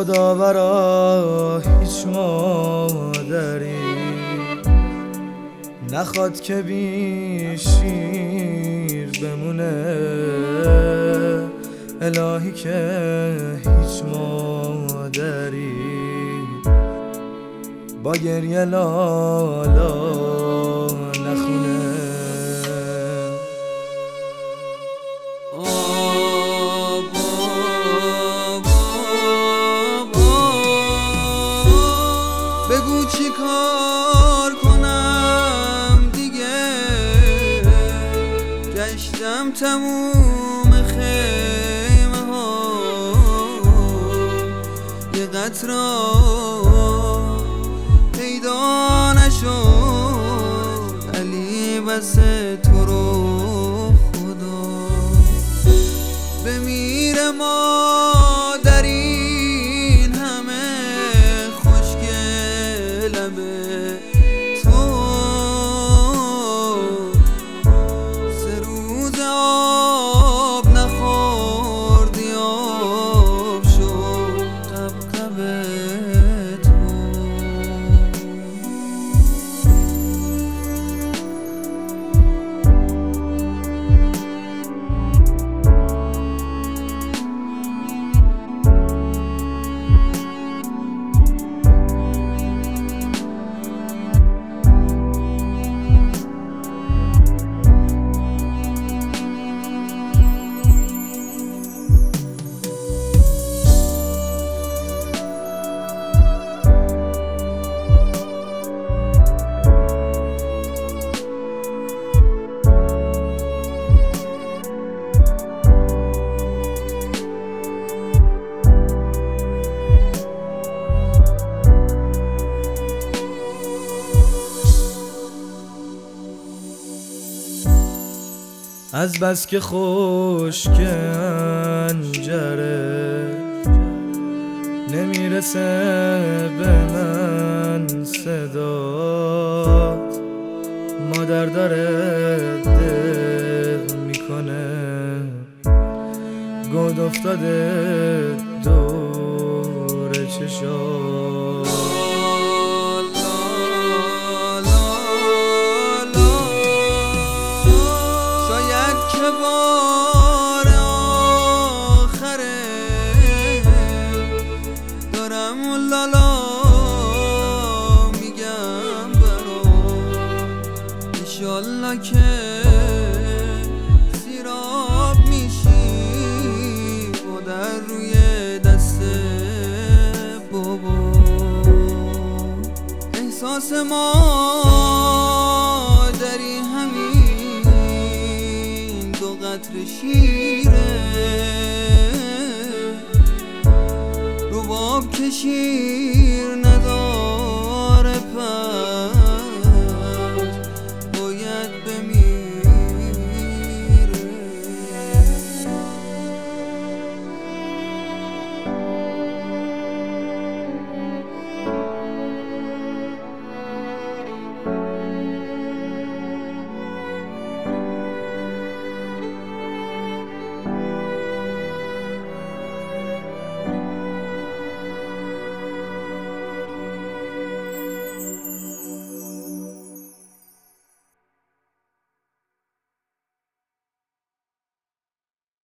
خداورا هیچ مادری نخواد که بی شیر بمونه، الهی که هیچ مادری با گریه لالا نخونه. بگو چی کار کنم دیگه، گشتم تموم خیمه ها، یه قطره پیدا نشد علی بس تو رو خدا. بمیره مادر این همه خوشگل لبه تو، سه روز آب نخوردی آب شد قبقبه تو. از بس که خشک انجره نمیرسه به من صدات، مادر داره دق میکنه، گود افتاده دور چشات. بار آخره دارم لالا میگم برات، انشالله که سیراب میشی مادر روی دست بابا. احساس مادری همین قطر شیره، رباب کشید